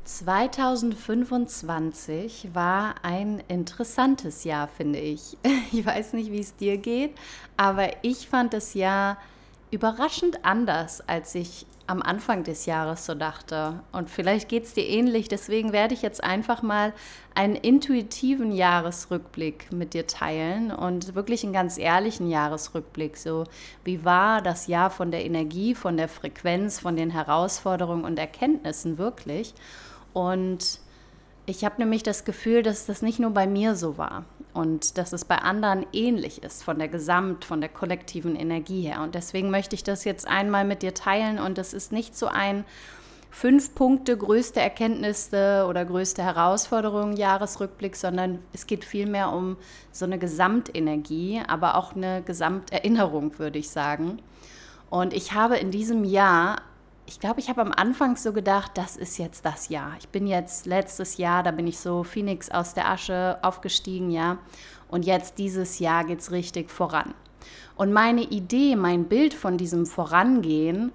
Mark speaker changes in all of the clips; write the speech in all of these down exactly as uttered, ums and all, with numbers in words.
Speaker 1: zwanzig fünfundzwanzig war ein interessantes Jahr, finde ich. Ich weiß nicht, wie es dir geht, aber ich fand das Jahr überraschend anders, als ich am Anfang des Jahres so dachte. Und vielleicht geht es dir ähnlich, deswegen werde ich jetzt einfach mal einen intuitiven Jahresrückblick mit dir teilen und wirklich einen ganz ehrlichen Jahresrückblick. So, wie war das Jahr von der Energie, von der Frequenz, von den Herausforderungen und Erkenntnissen wirklich? Und ich habe nämlich das Gefühl, dass das nicht nur bei mir so war und dass es bei anderen ähnlich ist, von der Gesamt-, von der kollektiven Energie her. Und deswegen möchte ich das jetzt einmal mit dir teilen. Und es ist nicht so ein fünf Punkte größte Erkenntnisse oder größte Herausforderungen Jahresrückblick, sondern es geht vielmehr um so eine Gesamtenergie, aber auch eine Gesamterinnerung, würde ich sagen. Und ich habe in diesem Jahr Ich glaube, ich habe am Anfang so gedacht, das ist jetzt das Jahr. Ich bin jetzt letztes Jahr, da bin ich so Phönix aus der Asche aufgestiegen, ja. Und jetzt dieses Jahr geht es richtig voran. Und meine Idee, mein Bild von diesem Vorangehen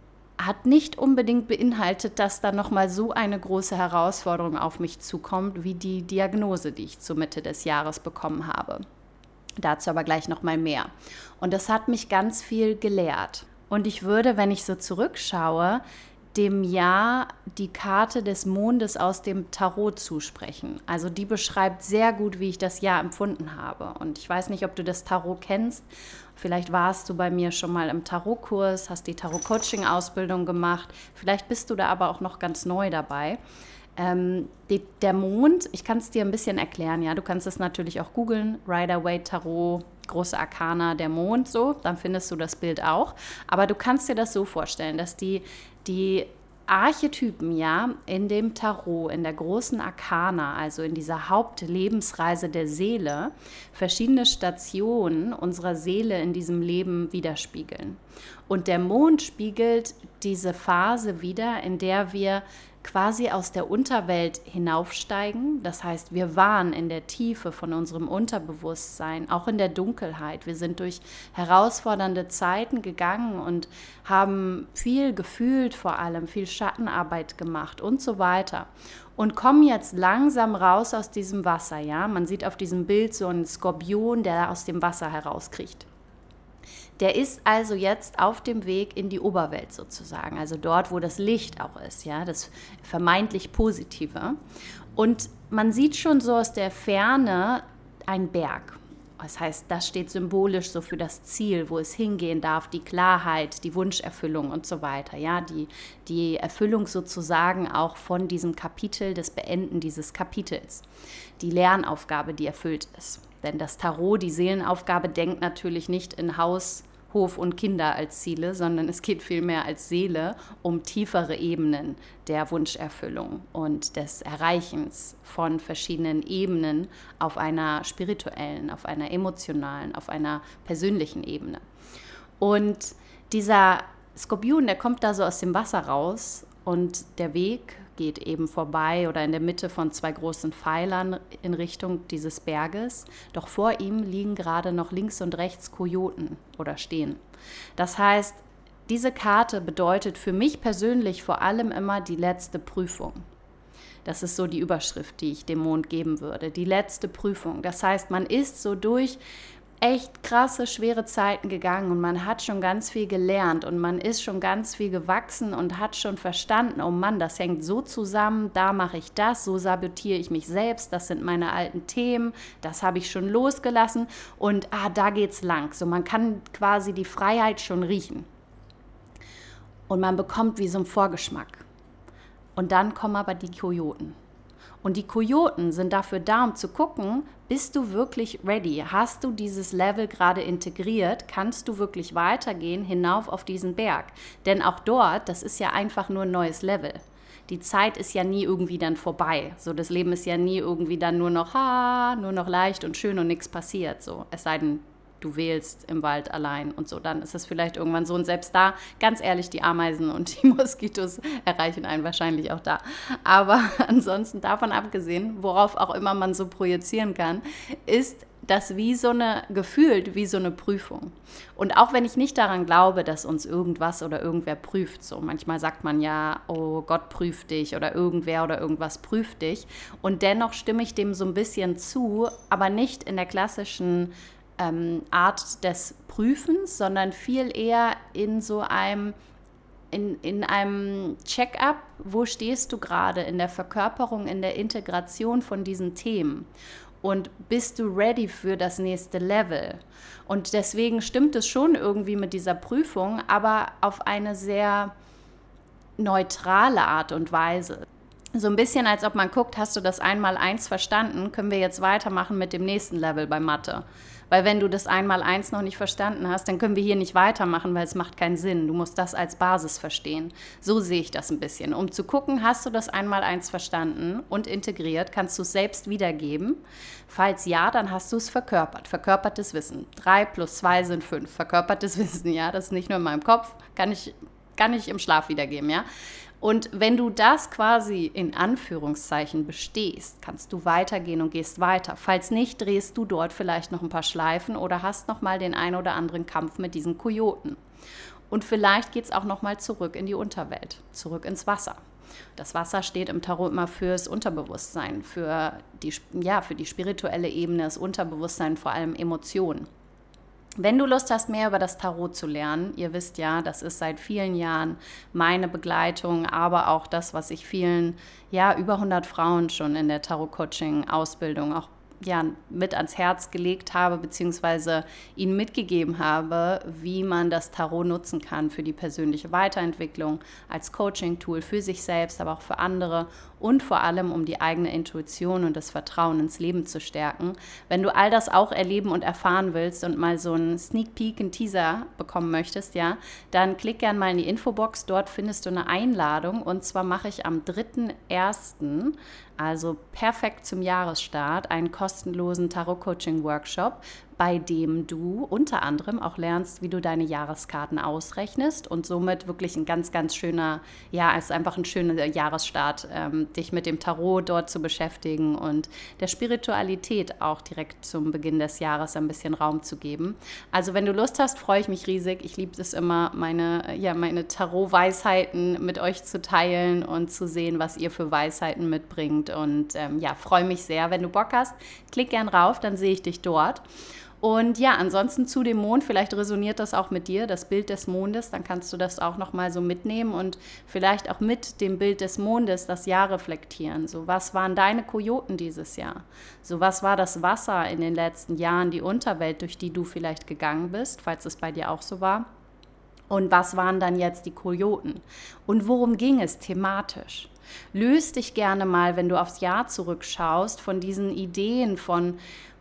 Speaker 1: hat nicht unbedingt beinhaltet, dass da nochmal so eine große Herausforderung auf mich zukommt, wie die Diagnose, die ich zur Mitte des Jahres bekommen habe. Dazu aber gleich nochmal mehr. Und das hat mich ganz viel gelehrt. Und ich würde, wenn ich so zurückschaue, dem Jahr die Karte des Mondes aus dem Tarot zusprechen. Also die beschreibt sehr gut, wie ich das Jahr empfunden habe. Und ich weiß nicht, ob du das Tarot kennst. Vielleicht warst du bei mir schon mal im Tarotkurs, hast die Tarot-Coaching-Ausbildung gemacht. Vielleicht bist du da aber auch noch ganz neu dabei. Ähm, die, der Mond, ich kann es dir ein bisschen erklären, ja, du kannst es natürlich auch googeln, Rider-Waite-Tarot, große Arkana, der Mond, so, dann findest du das Bild auch, aber du kannst dir das so vorstellen, dass die, die Archetypen, ja, in dem Tarot, in der großen Arkana, also in dieser Hauptlebensreise der Seele, verschiedene Stationen unserer Seele in diesem Leben widerspiegeln. Und der Mond spiegelt diese Phase wider, in der wir quasi aus der Unterwelt hinaufsteigen. Das heißt, wir waren in der Tiefe von unserem Unterbewusstsein, auch in der Dunkelheit. Wir sind durch herausfordernde Zeiten gegangen und haben viel gefühlt, vor allem viel Schattenarbeit gemacht und so weiter. Und kommen jetzt langsam raus aus diesem Wasser. Ja? Man sieht auf diesem Bild so einen Skorpion, der aus dem Wasser herauskriecht. Der ist also jetzt auf dem Weg in die Oberwelt sozusagen, also dort, wo das Licht auch ist, ja, das vermeintlich Positive. Und man sieht schon so aus der Ferne einen Berg. Das heißt, das steht symbolisch so für das Ziel, wo es hingehen darf, die Klarheit, die Wunscherfüllung und so weiter, ja, die, die Erfüllung sozusagen auch von diesem Kapitel, das Beenden dieses Kapitels, die Lernaufgabe, die erfüllt ist. Denn das Tarot, die Seelenaufgabe, denkt natürlich nicht in Haus, Hof und Kinder als Ziele, sondern es geht vielmehr als Seele um tiefere Ebenen der Wunscherfüllung und des Erreichens von verschiedenen Ebenen auf einer spirituellen, auf einer emotionalen, auf einer persönlichen Ebene. Und dieser Skorpion, der kommt da so aus dem Wasser raus und der Weg geht eben vorbei oder in der Mitte von zwei großen Pfeilern in Richtung dieses Berges. Doch vor ihm liegen gerade noch links und rechts Kojoten oder stehen. Das heißt, diese Karte bedeutet für mich persönlich vor allem immer die letzte Prüfung. Das ist so die Überschrift, die ich dem Mond geben würde. Die letzte Prüfung. Das heißt, man ist so durch echt krasse, schwere Zeiten gegangen und man hat schon ganz viel gelernt und man ist schon ganz viel gewachsen und hat schon verstanden, oh Mann, das hängt so zusammen, da mache ich das, so sabotiere ich mich selbst, das sind meine alten Themen, das habe ich schon losgelassen und ah, da geht's lang. So, man kann quasi die Freiheit schon riechen und man bekommt wie so einen Vorgeschmack. Und dann kommen aber die Kojoten. Und die Kojoten sind dafür da, um zu gucken, bist du wirklich ready? Hast du dieses Level gerade integriert? Kannst du wirklich weitergehen hinauf auf diesen Berg? Denn auch dort, das ist ja einfach nur ein neues Level. Die Zeit ist ja nie irgendwie dann vorbei. So, das Leben ist ja nie irgendwie dann nur noch, ha, nur noch leicht und schön und nichts passiert. So, es sei denn, du wählst im Wald allein und so, dann ist es vielleicht irgendwann so. Und selbst da, ganz ehrlich, die Ameisen und die Moskitos erreichen einen wahrscheinlich auch da. Aber ansonsten davon abgesehen, worauf auch immer man so projizieren kann, ist das wie so eine, gefühlt wie so eine Prüfung. Und auch wenn ich nicht daran glaube, dass uns irgendwas oder irgendwer prüft, so manchmal sagt man ja, oh Gott prüft dich oder irgendwer oder irgendwas prüft dich. Und dennoch stimme ich dem so ein bisschen zu, aber nicht in der klassischen ähm, Art des Prüfens, sondern viel eher in so einem In, in einem Check-up, wo stehst du gerade in der Verkörperung, in der Integration von diesen Themen und bist du ready für das nächste Level? Und deswegen stimmt es schon irgendwie mit dieser Prüfung, aber auf eine sehr neutrale Art und Weise. So ein bisschen, als ob man guckt, hast du das Einmaleins verstanden, können wir jetzt weitermachen mit dem nächsten Level bei Mathe. Weil wenn du das Einmaleins noch nicht verstanden hast, dann können wir hier nicht weitermachen, weil es macht keinen Sinn. Du musst das als Basis verstehen. So sehe ich das ein bisschen. Um zu gucken, hast du das Einmaleins verstanden und integriert, kannst du es selbst wiedergeben. Falls ja, dann hast du es verkörpert. Verkörpertes Wissen. Drei plus zwei sind fünf. Verkörpertes Wissen, ja. Das ist nicht nur in meinem Kopf, kann ich, kann ich im Schlaf wiedergeben, ja. Und wenn du das quasi in Anführungszeichen bestehst, kannst du weitergehen und gehst weiter. Falls nicht, drehst du dort vielleicht noch ein paar Schleifen oder hast noch mal den ein oder anderen Kampf mit diesen Kojoten. Und vielleicht geht es auch noch mal zurück in die Unterwelt, zurück ins Wasser. Das Wasser steht im Tarot immer fürs Unterbewusstsein, für die, ja, für die spirituelle Ebene, das Unterbewusstsein, vor allem Emotionen. Wenn du Lust hast, mehr über das Tarot zu lernen, ihr wisst ja, das ist seit vielen Jahren meine Begleitung, aber auch das, was ich vielen, ja, über hundert Frauen schon in der Tarot-Coaching-Ausbildung auch ja, mit ans Herz gelegt habe, beziehungsweise ihnen mitgegeben habe, wie man das Tarot nutzen kann für die persönliche Weiterentwicklung, als Coaching-Tool für sich selbst, aber auch für andere und vor allem, um die eigene Intuition und das Vertrauen ins Leben zu stärken. Wenn du all das auch erleben und erfahren willst und mal so einen Sneak Peek, einen Teaser bekommen möchtest, ja, dann klick gerne mal in die Infobox, dort findest du eine Einladung und zwar mache ich am dritten ersten, also perfekt zum Jahresstart, einen kostenlosen Tarot-Coaching-Workshop, bei dem du unter anderem auch lernst, wie du deine Jahreskarten ausrechnest und somit wirklich ein ganz, ganz schöner, ja, es ist einfach ein schöner Jahresstart, ähm, dich mit dem Tarot dort zu beschäftigen und der Spiritualität auch direkt zum Beginn des Jahres ein bisschen Raum zu geben. Also wenn du Lust hast, freue ich mich riesig. Ich liebe es immer, meine, ja, meine Tarot-Weisheiten mit euch zu teilen und zu sehen, was ihr für Weisheiten mitbringt und ähm, ja, freue mich sehr. Wenn du Bock hast, klick gern rauf, dann sehe ich dich dort. Und ja, ansonsten zu dem Mond, vielleicht resoniert das auch mit dir, das Bild des Mondes, dann kannst du das auch nochmal so mitnehmen und vielleicht auch mit dem Bild des Mondes das Jahr reflektieren. So, was waren deine Kojoten dieses Jahr? So, was war das Wasser in den letzten Jahren, die Unterwelt, durch die du vielleicht gegangen bist, falls es bei dir auch so war? Und was waren dann jetzt die Kojoten? Und worum ging es thematisch? Löst dich gerne mal, wenn du aufs Jahr zurückschaust, von diesen Ideen von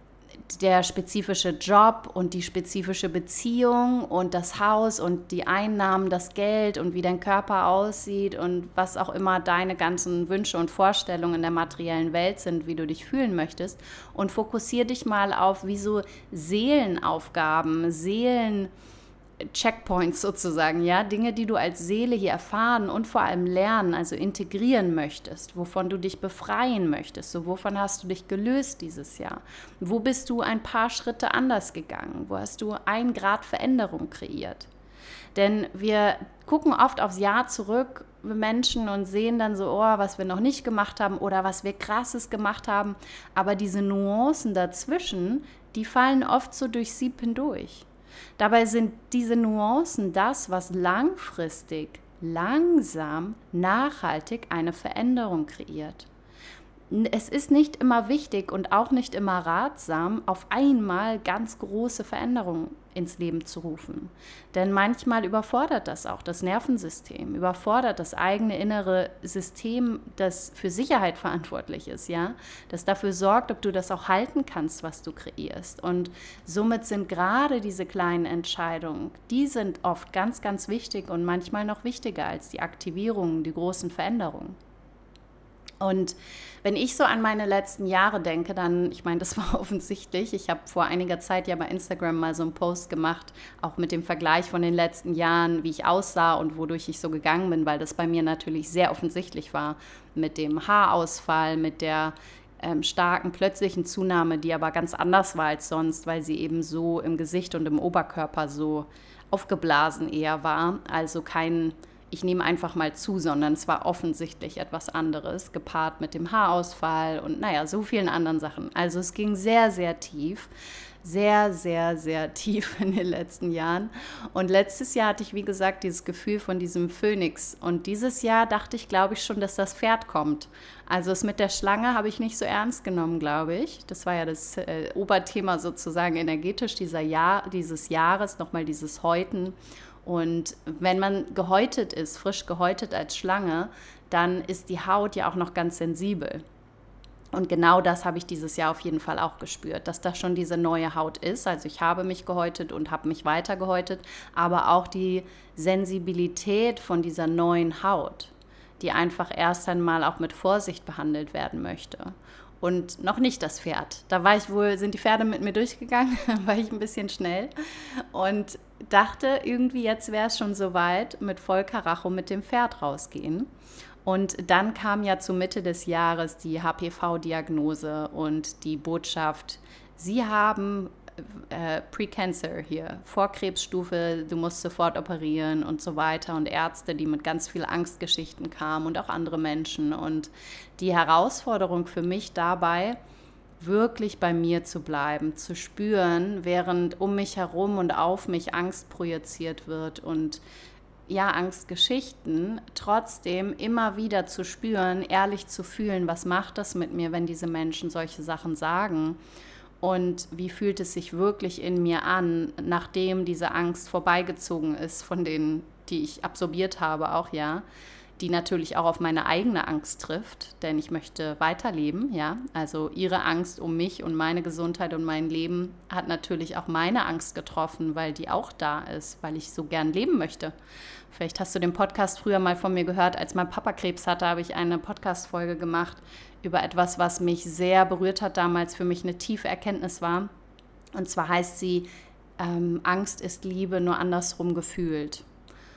Speaker 1: der spezifische Job und die spezifische Beziehung und das Haus und die Einnahmen, das Geld und wie dein Körper aussieht und was auch immer deine ganzen Wünsche und Vorstellungen in der materiellen Welt sind, wie du dich fühlen möchtest, und fokussiere dich mal auf wie so Seelenaufgaben, Seelen Checkpoints sozusagen, ja, Dinge, die du als Seele hier erfahren und vor allem lernen, also integrieren möchtest, wovon du dich befreien möchtest, so wovon hast du dich gelöst dieses Jahr, wo bist du ein paar Schritte anders gegangen, wo hast du ein Grad Veränderung kreiert, denn wir gucken oft aufs Jahr zurück, wir Menschen, und sehen dann so, oh, was wir noch nicht gemacht haben oder was wir Krasses gemacht haben, aber diese Nuancen dazwischen, die fallen oft so durchs Sieb hindurch. Dabei sind diese Nuancen das, was langfristig, langsam, nachhaltig eine Veränderung kreiert. Es ist nicht immer wichtig und auch nicht immer ratsam, auf einmal ganz große Veränderungen ins Leben zu rufen. Denn manchmal überfordert das auch das Nervensystem, überfordert das eigene innere System, das für Sicherheit verantwortlich ist, ja, das dafür sorgt, ob du das auch halten kannst, was du kreierst. Und somit sind gerade diese kleinen Entscheidungen, die sind oft ganz, ganz wichtig und manchmal noch wichtiger als die Aktivierungen, die großen Veränderungen. Und wenn ich so an meine letzten Jahre denke, dann, ich meine, das war offensichtlich, ich habe vor einiger Zeit ja bei Instagram mal so einen Post gemacht, auch mit dem Vergleich von den letzten Jahren, wie ich aussah und wodurch ich so gegangen bin, weil das bei mir natürlich sehr offensichtlich war, mit dem Haarausfall, mit der ähm, starken plötzlichen Zunahme, die aber ganz anders war als sonst, weil sie eben so im Gesicht und im Oberkörper so aufgeblasen eher war. Also kein, ich nehme einfach mal zu, sondern es war offensichtlich etwas anderes, gepaart mit dem Haarausfall und naja, so vielen anderen Sachen. Also es ging sehr, sehr tief. Sehr, sehr, sehr tief in den letzten Jahren. Und letztes Jahr hatte ich, wie gesagt, dieses Gefühl von diesem Phönix. Und dieses Jahr dachte ich, glaube ich, schon, dass das Pferd kommt. Also es mit der Schlange habe ich nicht so ernst genommen, glaube ich. Das war ja das äh, Oberthema sozusagen energetisch dieser Jahr, dieses Jahres, nochmal dieses Häuten. Und wenn man gehäutet ist, frisch gehäutet als Schlange, dann ist die Haut ja auch noch ganz sensibel. Und genau das habe ich dieses Jahr auf jeden Fall auch gespürt, dass das schon diese neue Haut ist. Also ich habe mich gehäutet und habe mich weiter gehäutet, aber auch die Sensibilität von dieser neuen Haut, die einfach erst einmal auch mit Vorsicht behandelt werden möchte. Und noch nicht das Pferd. Da war ich wohl, sind die Pferde mit mir durchgegangen, war ich ein bisschen schnell und dachte irgendwie, jetzt wäre es schon soweit, mit Vollkaracho mit dem Pferd rausgehen. Und dann kam ja zur Mitte des Jahres die H P V-Diagnose und die Botschaft, Sie haben äh, Pre-Cancer hier, Vorkrebsstufe, du musst sofort operieren und so weiter. Und Ärzte, die mit ganz viel Angstgeschichten kamen und auch andere Menschen. Und die Herausforderung für mich dabei, wirklich bei mir zu bleiben, zu spüren, während um mich herum und auf mich Angst projiziert wird und ja, Angstgeschichten, trotzdem immer wieder zu spüren, ehrlich zu fühlen, was macht das mit mir, wenn diese Menschen solche Sachen sagen und wie fühlt es sich wirklich in mir an, nachdem diese Angst vorbeigezogen ist von denen, die ich absorbiert habe, auch ja, die natürlich auch auf meine eigene Angst trifft, denn ich möchte weiterleben, ja, also ihre Angst um mich und meine Gesundheit und mein Leben hat natürlich auch meine Angst getroffen, weil die auch da ist, weil ich so gern leben möchte. Vielleicht hast du den Podcast früher mal von mir gehört, als mein Papa Krebs hatte, habe ich eine Podcast-Folge gemacht über etwas, was mich sehr berührt hat damals, für mich eine tiefe Erkenntnis war, und zwar heißt sie, ähm, Angst ist Liebe, nur andersrum gefühlt.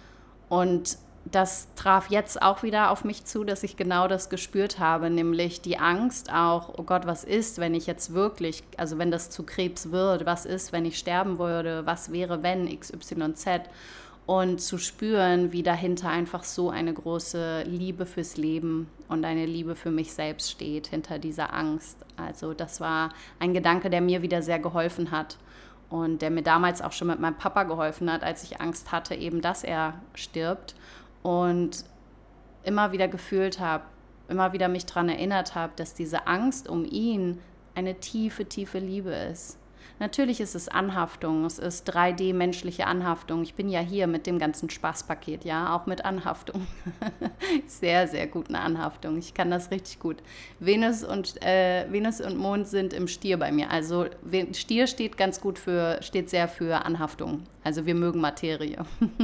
Speaker 1: Und das traf jetzt auch wieder auf mich zu, dass ich genau das gespürt habe, nämlich die Angst auch, oh Gott, was ist, wenn ich jetzt wirklich, also wenn das zu Krebs wird, was ist, wenn ich sterben würde, was wäre, wenn X Y Z, und zu spüren, wie dahinter einfach so eine große Liebe fürs Leben und eine Liebe für mich selbst steht, hinter dieser Angst. Also das war ein Gedanke, der mir wieder sehr geholfen hat. Und der mir damals auch schon mit meinem Papa geholfen hat, als ich Angst hatte, eben, dass er stirbt. Und immer wieder gefühlt habe, immer wieder mich daran erinnert habe, dass diese Angst um ihn eine tiefe, tiefe Liebe ist. Natürlich ist es Anhaftung, es ist drei D menschliche Anhaftung. Ich bin ja hier mit dem ganzen Spaßpaket, ja, auch mit Anhaftung. Sehr, sehr gut eine Anhaftung. Ich kann das richtig gut. Venus und, äh, Venus und Mond sind im Stier bei mir. Also Stier steht ganz gut für, steht sehr für Anhaftung. Also wir mögen Materie.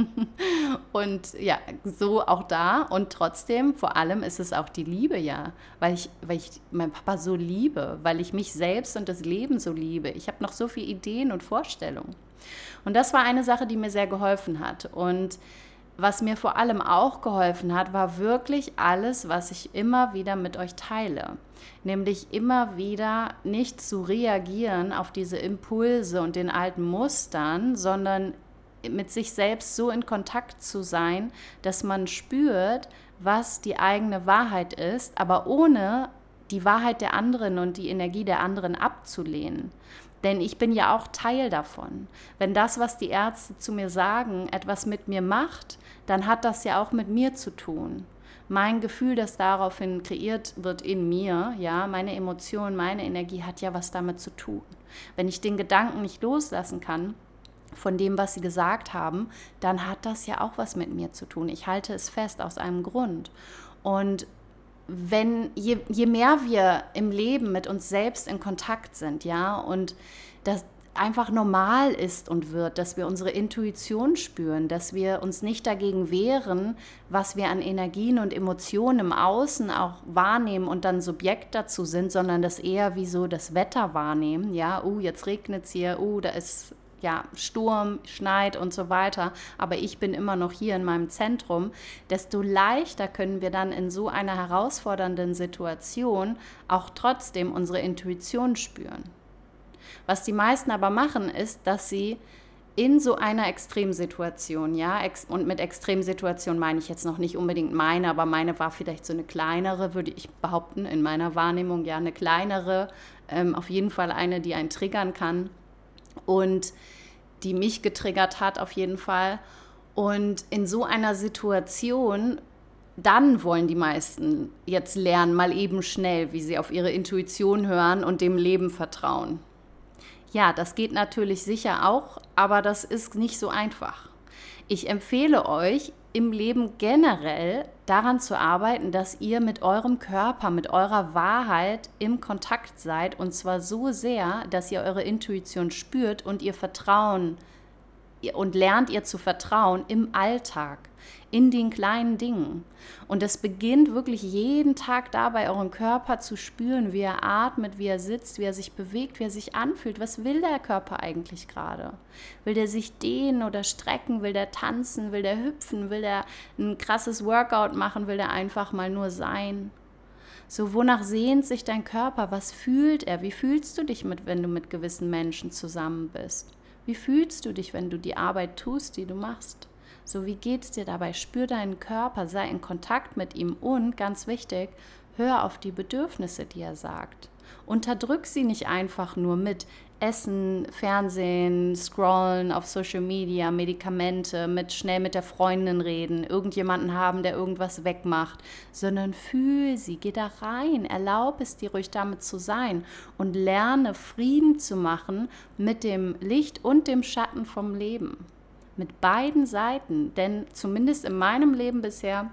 Speaker 1: Und ja, so auch da. Und trotzdem, vor allem ist es auch die Liebe, ja. Weil ich, weil ich meinen Papa so liebe, weil ich mich selbst und das Leben so liebe. Ich habe noch so viele Ideen und Vorstellungen. Und das war eine Sache, die mir sehr geholfen hat. Und was mir vor allem auch geholfen hat, war wirklich alles, was ich immer wieder mit euch teile. Nämlich immer wieder nicht zu reagieren auf diese Impulse und den alten Mustern, sondern mit sich selbst so in Kontakt zu sein, dass man spürt, was die eigene Wahrheit ist, aber ohne die Wahrheit der anderen und die Energie der anderen abzulehnen. Denn ich bin ja auch Teil davon. Wenn das, was die Ärzte zu mir sagen, etwas mit mir macht, dann hat das ja auch mit mir zu tun. Mein Gefühl, das daraufhin kreiert wird in mir, ja, meine Emotion, meine Energie hat ja was damit zu tun. Wenn ich den Gedanken nicht loslassen kann von dem, was sie gesagt haben, dann hat das ja auch was mit mir zu tun. Ich halte es fest aus einem Grund. Und wenn je, je mehr wir im Leben mit uns selbst in Kontakt sind, ja, und das einfach normal ist und wird, dass wir unsere Intuition spüren, dass wir uns nicht dagegen wehren, was wir an Energien und Emotionen im Außen auch wahrnehmen und dann Subjekt dazu sind, sondern das eher wie so das Wetter wahrnehmen, ja, uh, jetzt regnet es hier, uh, da ist ja, Sturm, schneit und so weiter, aber ich bin immer noch hier in meinem Zentrum, desto leichter können wir dann in so einer herausfordernden Situation auch trotzdem unsere Intuition spüren. Was die meisten aber machen, ist, dass sie in so einer Extremsituation, ja, und mit Extremsituation meine ich jetzt noch nicht unbedingt meine, aber meine war vielleicht so eine kleinere, würde ich behaupten, in meiner Wahrnehmung, ja, eine kleinere, ähm, auf jeden Fall eine, die einen triggern kann und die mich getriggert hat auf jeden Fall. Und in so einer Situation, dann wollen die meisten jetzt lernen, mal eben schnell, wie sie auf ihre Intuition hören und dem Leben vertrauen. Ja, das geht natürlich sicher auch, aber das ist nicht so einfach. Ich empfehle euch, im Leben generell daran zu arbeiten, dass ihr mit eurem Körper, mit eurer Wahrheit im Kontakt seid, und zwar so sehr, dass ihr eure Intuition spürt und ihr Vertrauen und lernt ihr zu vertrauen im Alltag, in den kleinen Dingen. Und das beginnt wirklich jeden Tag dabei, euren Körper zu spüren, wie er atmet, wie er sitzt, wie er sich bewegt, wie er sich anfühlt. Was will der Körper eigentlich gerade? Will der sich dehnen oder strecken? Will der tanzen? Will der hüpfen? Will der ein krasses Workout machen? Will der einfach mal nur sein? So, wonach sehnt sich dein Körper? Was fühlt er? Wie fühlst du dich, mit, wenn du mit gewissen Menschen zusammen bist? Wie fühlst du dich, wenn du die Arbeit tust, die du machst? So, wie geht's dir dabei? Spür deinen Körper, sei in Kontakt mit ihm und, ganz wichtig, hör auf die Bedürfnisse, die er sagt. Unterdrück sie nicht einfach nur mit Essen, Fernsehen, Scrollen auf Social Media, Medikamente, mit schnell mit der Freundin reden, irgendjemanden haben, der irgendwas wegmacht, sondern fühl sie, geh da rein, erlaub es dir ruhig damit zu sein und lerne Frieden zu machen mit dem Licht und dem Schatten vom Leben. Mit beiden Seiten, denn zumindest in meinem Leben bisher,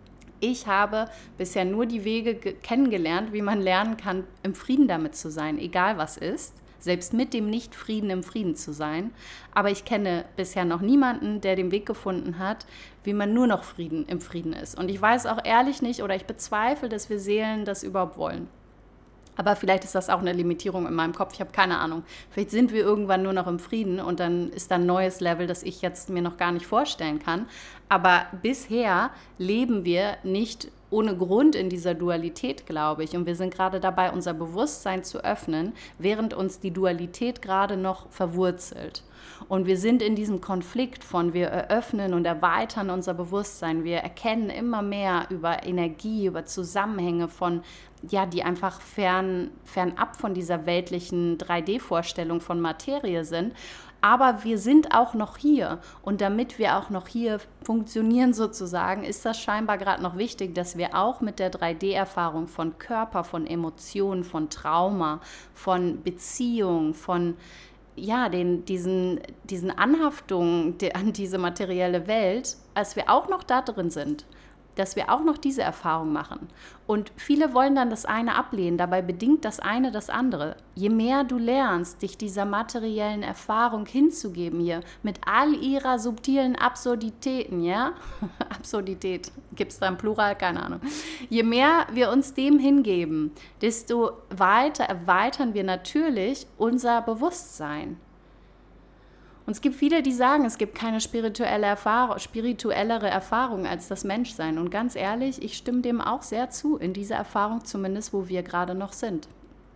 Speaker 1: ich habe bisher nur die Wege ge- kennengelernt, wie man lernen kann, im Frieden damit zu sein, egal was ist, selbst mit dem Nicht-Frieden im Frieden zu sein. Aber ich kenne bisher noch niemanden, der den Weg gefunden hat, wie man nur noch Frieden im Frieden ist. Und ich weiß auch ehrlich nicht oder ich bezweifle, dass wir Seelen das überhaupt wollen. Aber vielleicht ist das auch eine Limitierung in meinem Kopf, ich habe keine Ahnung. Vielleicht sind wir irgendwann nur noch im Frieden und dann ist da ein neues Level, das ich jetzt mir noch gar nicht vorstellen kann. Aber bisher leben wir nicht ohne Grund in dieser Dualität, glaube ich. Und wir sind gerade dabei, unser Bewusstsein zu öffnen, während uns die Dualität gerade noch verwurzelt. Und wir sind in diesem Konflikt von, wir eröffnen und erweitern unser Bewusstsein. Wir erkennen immer mehr über Energie, über Zusammenhänge von, ja, die einfach fern, fernab von dieser weltlichen drei D-Vorstellung von Materie sind. Aber wir sind auch noch hier. Und damit wir auch noch hier funktionieren sozusagen, ist das scheinbar gerade noch wichtig, dass wir auch mit der drei D-Erfahrung von Körper, von Emotionen, von Trauma, von Beziehung, von ja, den, diesen, diesen Anhaftungen die, an diese materielle Welt, als wir auch noch da drin sind, dass wir auch noch diese Erfahrung machen. Und viele wollen dann das eine ablehnen, dabei bedingt das eine das andere. Je mehr du lernst, dich dieser materiellen Erfahrung hinzugeben hier, mit all ihrer subtilen Absurditäten, ja, Absurdität, gibt es da im Plural? Keine Ahnung. Je mehr wir uns dem hingeben, desto weiter erweitern wir natürlich unser Bewusstsein. Und es gibt viele, die sagen, es gibt keine spirituelle Erfahrung, spirituellere Erfahrung als das Menschsein. Und ganz ehrlich, ich stimme dem auch sehr zu, in dieser Erfahrung zumindest, wo wir gerade noch sind.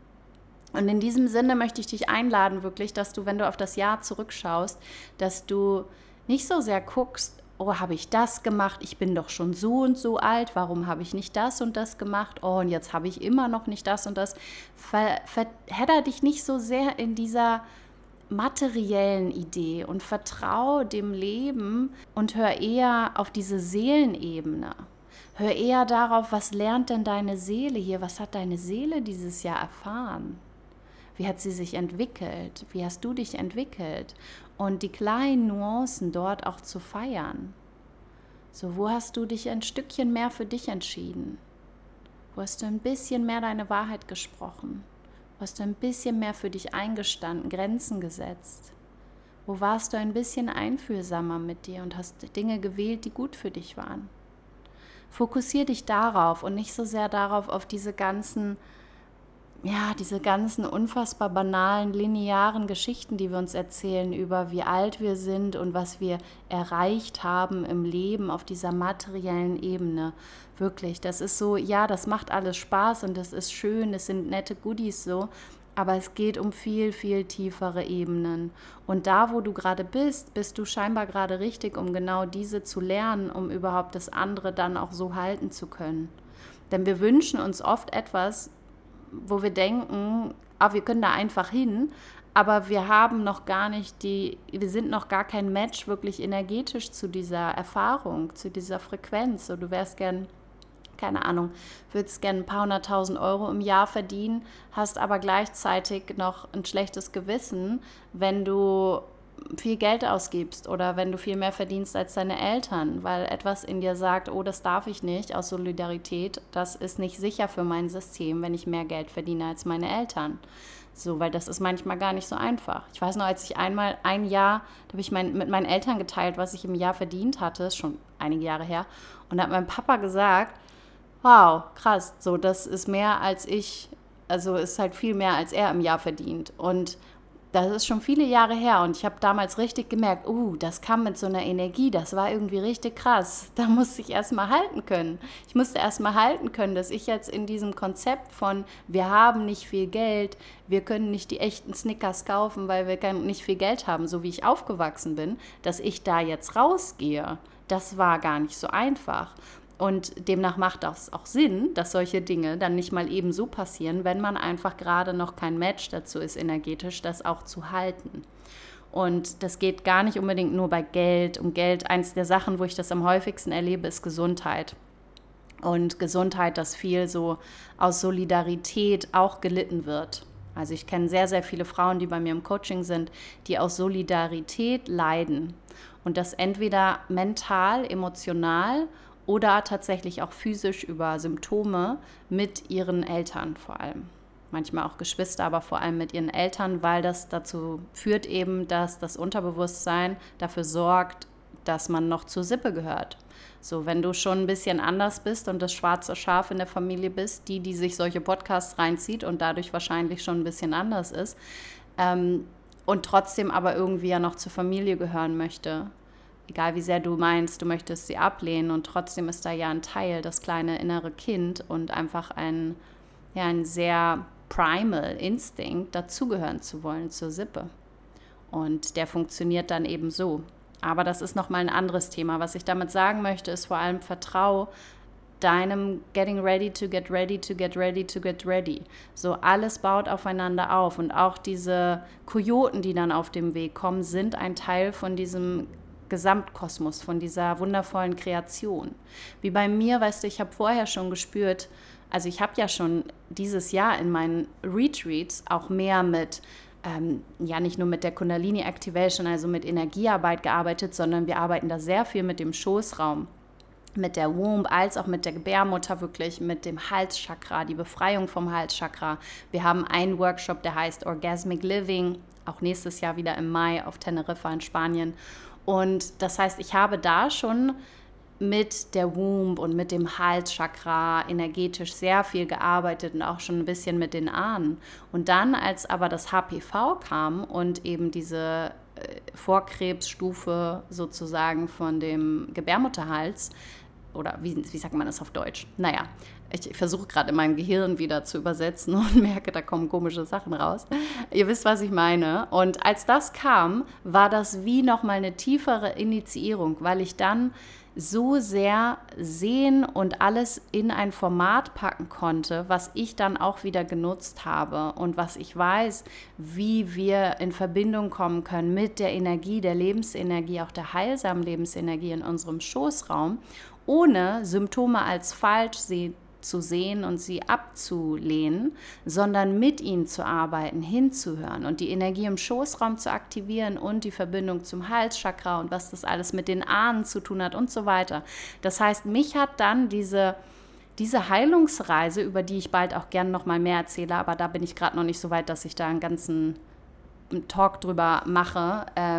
Speaker 1: Und in diesem Sinne möchte ich dich einladen, wirklich, dass du, wenn du auf das Jahr zurückschaust, dass du nicht so sehr guckst, oh, habe ich das gemacht, ich bin doch schon so und so alt, warum habe ich nicht das und das gemacht, oh, und jetzt habe ich immer noch nicht das und das. Ver, verhedder dich nicht so sehr in dieser materiellen Idee und vertraue dem Leben und hör eher auf diese Seelenebene. Hör eher darauf, was lernt denn deine Seele hier? Was hat deine Seele dieses Jahr erfahren? Wie hat sie sich entwickelt? Wie hast du dich entwickelt? Und die kleinen Nuancen dort auch zu feiern. So, wo hast du dich ein Stückchen mehr für dich entschieden? Wo hast du ein bisschen mehr deine Wahrheit gesprochen? Wo hast du ein bisschen mehr für dich eingestanden, Grenzen gesetzt? Wo warst du ein bisschen einfühlsamer mit dir und hast Dinge gewählt, die gut für dich waren? Fokussier dich darauf und nicht so sehr darauf, auf diese ganzen ja, diese ganzen unfassbar banalen, linearen Geschichten, die wir uns erzählen über wie alt wir sind und was wir erreicht haben im Leben auf dieser materiellen Ebene. Wirklich, das ist so, ja, das macht alles Spaß und das ist schön, das sind nette Goodies so, aber es geht um viel, viel tiefere Ebenen. Und da, wo du gerade bist, bist du scheinbar gerade richtig, um genau diese zu lernen, um überhaupt das andere dann auch so halten zu können. Denn wir wünschen uns oft etwas, wo wir denken, ah, wir können da einfach hin, aber wir haben noch gar nicht die, wir sind noch gar kein Match wirklich energetisch zu dieser Erfahrung, zu dieser Frequenz. So, du wärst gern, keine Ahnung, würdest gern ein paar hunderttausend Euro im Jahr verdienen, hast aber gleichzeitig noch ein schlechtes Gewissen, wenn du viel Geld ausgibst oder wenn du viel mehr verdienst als deine Eltern, weil etwas in dir sagt, oh, das darf ich nicht aus Solidarität, das ist nicht sicher für mein System, wenn ich mehr Geld verdiene als meine Eltern. So, weil das ist manchmal gar nicht so einfach. Ich weiß noch, als ich einmal ein Jahr, da habe ich mein, mit meinen Eltern geteilt, was ich im Jahr verdient hatte, ist schon einige Jahre her, und da hat mein Papa gesagt, wow, krass, so, das ist mehr als ich, also ist halt viel mehr als er im Jahr verdient. Und das ist schon viele Jahre her und ich habe damals richtig gemerkt, uh, das kam mit so einer Energie, das war irgendwie richtig krass. Da musste ich erst mal halten können. Ich musste erst mal halten können, dass ich jetzt in diesem Konzept von, wir haben nicht viel Geld, wir können nicht die echten Snickers kaufen, weil wir nicht viel Geld haben, so wie ich aufgewachsen bin, dass ich da jetzt rausgehe. Das war gar nicht so einfach. Und demnach macht das auch Sinn, dass solche Dinge dann nicht mal eben so passieren, wenn man einfach gerade noch kein Match dazu ist, energetisch das auch zu halten. Und das geht gar nicht unbedingt nur bei Geld. Um Geld, eins der Sachen, wo ich das am häufigsten erlebe, ist Gesundheit. Und Gesundheit, dass viel so aus Solidarität auch gelitten wird. Also ich kenne sehr, sehr viele Frauen, die bei mir im Coaching sind, die aus Solidarität leiden. Und das entweder mental, emotional oder tatsächlich auch physisch über Symptome mit ihren Eltern vor allem. Manchmal auch Geschwister, aber vor allem mit ihren Eltern, weil das dazu führt eben, dass das Unterbewusstsein dafür sorgt, dass man noch zur Sippe gehört. So, wenn du schon ein bisschen anders bist und das schwarze Schaf in der Familie bist, die, die sich solche Podcasts reinzieht und dadurch wahrscheinlich schon ein bisschen anders ist, ähm, und trotzdem aber irgendwie ja noch zur Familie gehören möchte, egal wie sehr du meinst, du möchtest sie ablehnen und trotzdem ist da ja ein Teil, das kleine innere Kind und einfach ein, ja, ein sehr primal Instinkt, dazugehören zu wollen zur Sippe. Und der funktioniert dann eben so. Aber das ist nochmal ein anderes Thema. Was ich damit sagen möchte, ist vor allem vertrau deinem getting ready to get ready to get ready to get ready. So, alles baut aufeinander auf und auch diese Kojoten, die dann auf dem Weg kommen, sind ein Teil von diesem Gesamtkosmos, von dieser wundervollen Kreation. Wie bei mir, weißt du, ich habe vorher schon gespürt, also ich habe ja schon dieses Jahr in meinen Retreats auch mehr mit, ähm, ja nicht nur mit der Kundalini Activation, also mit Energiearbeit gearbeitet, sondern wir arbeiten da sehr viel mit dem Schoßraum, mit der Womb, als auch mit der Gebärmutter, wirklich mit dem Halschakra, die Befreiung vom Halschakra. Wir haben einen Workshop, der heißt Orgasmic Living, auch nächstes Jahr wieder im Mai auf Teneriffa in Spanien. Und das heißt, ich habe da schon mit der Womb und mit dem Halschakra energetisch sehr viel gearbeitet und auch schon ein bisschen mit den Ahnen. Und dann, als aber das H P V kam und eben diese Vorkrebsstufe sozusagen von dem Gebärmutterhals, oder wie, wie sagt man das auf Deutsch? Naja, ich versuche gerade in meinem Gehirn wieder zu übersetzen und merke, da kommen komische Sachen raus. Ihr wisst, was ich meine. Und als das kam, war das wie nochmal eine tiefere Initiierung, weil ich dann so sehr sehen und alles in ein Format packen konnte, was ich dann auch wieder genutzt habe und was ich weiß, wie wir in Verbindung kommen können mit der Energie, der Lebensenergie, auch der heilsamen Lebensenergie in unserem Schoßraum, ohne Symptome als falsch sehen zu sehen und sie abzulehnen, sondern mit ihnen zu arbeiten, hinzuhören und die Energie im Schoßraum zu aktivieren und die Verbindung zum Halschakra und was das alles mit den Ahnen zu tun hat und so weiter. Das heißt, mich hat dann diese, diese Heilungsreise, über die ich bald auch gerne noch mal mehr erzähle, aber da bin ich gerade noch nicht so weit, dass ich da einen ganzen Talk drüber mache, ähm,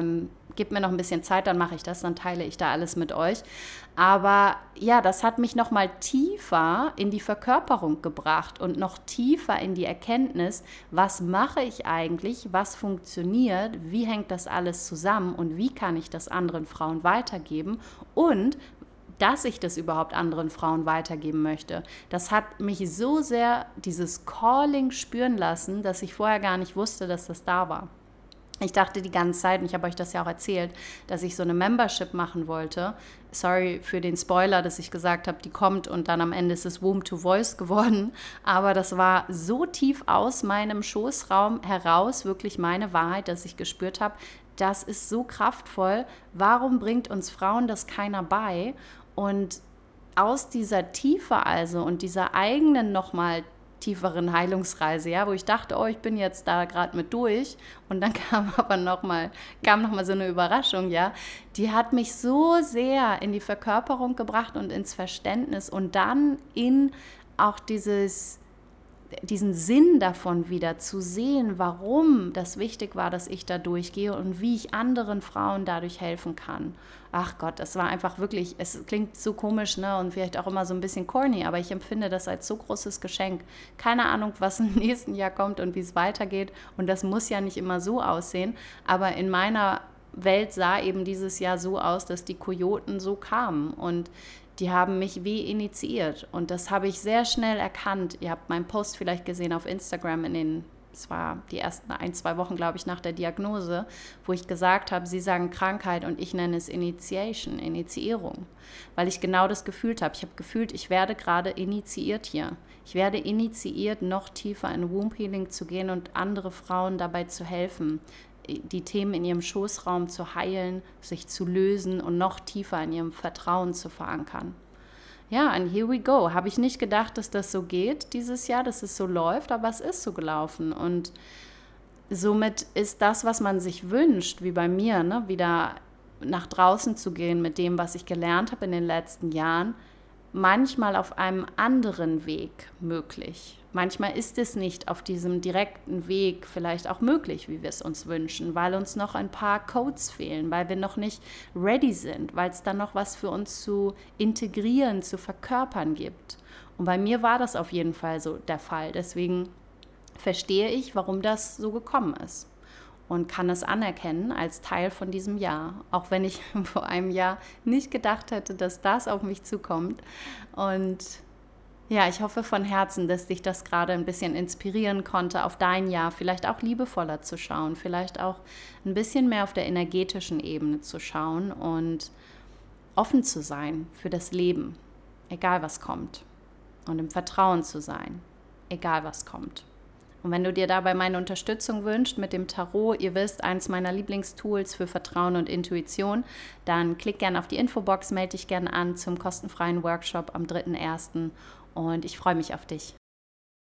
Speaker 1: gebt mir noch ein bisschen Zeit, dann mache ich das, dann teile ich da alles mit euch. Aber ja, das hat mich noch mal tiefer in die Verkörperung gebracht und noch tiefer in die Erkenntnis, was mache ich eigentlich, was funktioniert, wie hängt das alles zusammen und wie kann ich das anderen Frauen weitergeben und dass ich das überhaupt anderen Frauen weitergeben möchte. Das hat mich so sehr dieses Calling spüren lassen, dass ich vorher gar nicht wusste, dass das da war. Ich dachte die ganze Zeit, und ich habe euch das ja auch erzählt, dass ich so eine Membership machen wollte. Sorry für den Spoiler, dass ich gesagt habe, die kommt und dann am Ende ist es Womb to Voice geworden. Aber das war so tief aus meinem Schoßraum heraus, wirklich meine Wahrheit, dass ich gespürt habe, das ist so kraftvoll. Warum bringt uns Frauen das keiner bei? Und aus dieser Tiefe also und dieser eigenen nochmal tieferen Heilungsreise, ja, wo ich dachte, oh, ich bin jetzt da gerade mit durch und dann kam aber nochmal, kam nochmal so eine Überraschung, ja, die hat mich so sehr in die Verkörperung gebracht und ins Verständnis und dann in auch dieses diesen Sinn davon wieder zu sehen, warum das wichtig war, dass ich da durchgehe und wie ich anderen Frauen dadurch helfen kann. Ach Gott, das war einfach wirklich, es klingt so komisch, ne, und vielleicht auch immer so ein bisschen corny, aber ich empfinde das als so großes Geschenk. Keine Ahnung, was im nächsten Jahr kommt und wie es weitergeht und das muss ja nicht immer so aussehen, aber in meiner Welt sah eben dieses Jahr so aus, dass die Kojoten so kamen und die haben mich wie initiiert und das habe ich sehr schnell erkannt. Ihr habt meinen Post vielleicht gesehen auf Instagram in den, es war die ersten ein, zwei Wochen, glaube ich, nach der Diagnose, wo ich gesagt habe, sie sagen Krankheit und ich nenne es Initiation, Initiierung, weil ich genau das gefühlt habe. Ich habe gefühlt, ich werde gerade initiiert hier. Ich werde initiiert, noch tiefer in Womb Healing zu gehen und andere Frauen dabei zu helfen, die Themen in ihrem Schoßraum zu heilen, sich zu lösen und noch tiefer in ihrem Vertrauen zu verankern. Ja, and here we go. Habe ich nicht gedacht, dass das so geht dieses Jahr, dass es so läuft, aber es ist so gelaufen. Und somit ist das, was man sich wünscht, wie bei mir, ne, wieder nach draußen zu gehen mit dem, was ich gelernt habe in den letzten Jahren, manchmal auf einem anderen Weg möglich. Manchmal ist es nicht auf diesem direkten Weg vielleicht auch möglich, wie wir es uns wünschen, weil uns noch ein paar Codes fehlen, weil wir noch nicht ready sind, weil es dann noch was für uns zu integrieren, zu verkörpern gibt. Und bei mir war das auf jeden Fall so der Fall. Deswegen verstehe ich, warum das so gekommen ist. Und kann es anerkennen als Teil von diesem Jahr, auch wenn ich vor einem Jahr nicht gedacht hätte, dass das auf mich zukommt. Und ja, ich hoffe von Herzen, dass dich das gerade ein bisschen inspirieren konnte, auf dein Jahr vielleicht auch liebevoller zu schauen, vielleicht auch ein bisschen mehr auf der energetischen Ebene zu schauen und offen zu sein für das Leben, egal was kommt. Und im Vertrauen zu sein, egal was kommt. Und wenn du dir dabei meine Unterstützung wünschst mit dem Tarot, ihr wisst, eins meiner Lieblingstools für Vertrauen und Intuition, dann klick gerne auf die Infobox, melde dich gerne an zum kostenfreien Workshop am dritten ersten und ich freue mich auf dich.